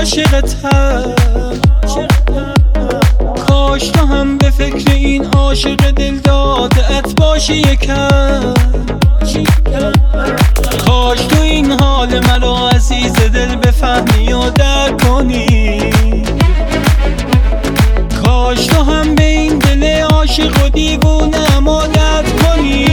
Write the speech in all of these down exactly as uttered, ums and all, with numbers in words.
عاشقتم. کاش تو هم به فکر این عاشق دل داده‌ات باشی یکم. کاش تو این حال مرا عزیز دل بفهمی و درک کنی. کاش تو هم به این دل عاشق و دیوونه عادت کنی.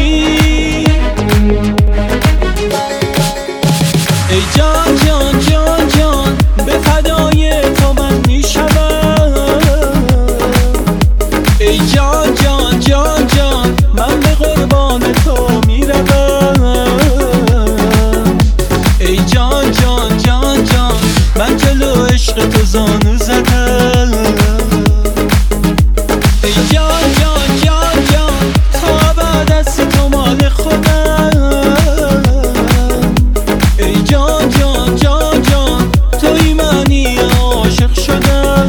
ای جان جان جان جان به فدای تو من میشوم. ای جان جان جان جان من به قربان تو میروم. ای جان جان جان جان من جلو عشق تو زانو زدم. ای جان جان جان جان تا بعد از تو مال خودم. ای جان جان جان جان توی منی عاشق شدم.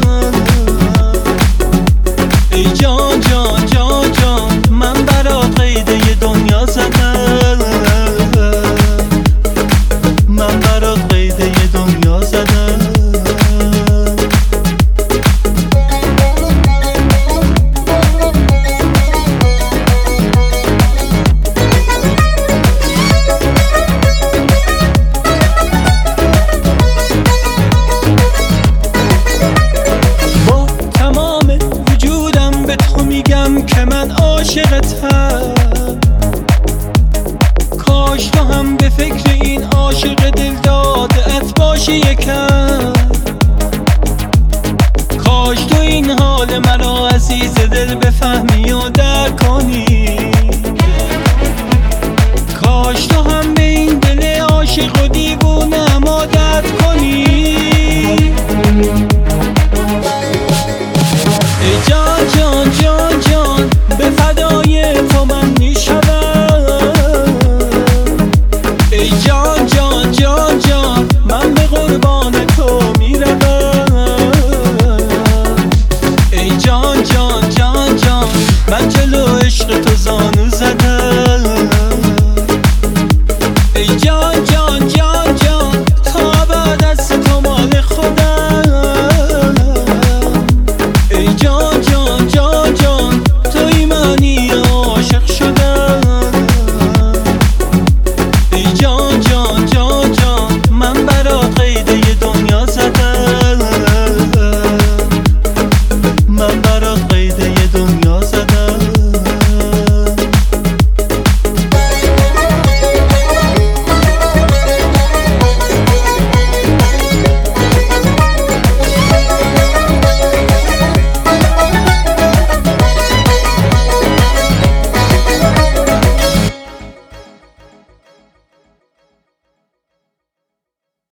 ای جان جان جان جان من برات قیده دنیا زدم. من برات قیده دنیا زدم. که من عاشقتم. کاش تو هم به فکر این عاشق دل داده‌ات باشی یکم. کاش تو این حال مرا عزیز دل بفهمی و درک کنی. کاش تو هم به این دل عاشق و دیوونه عادت کنی.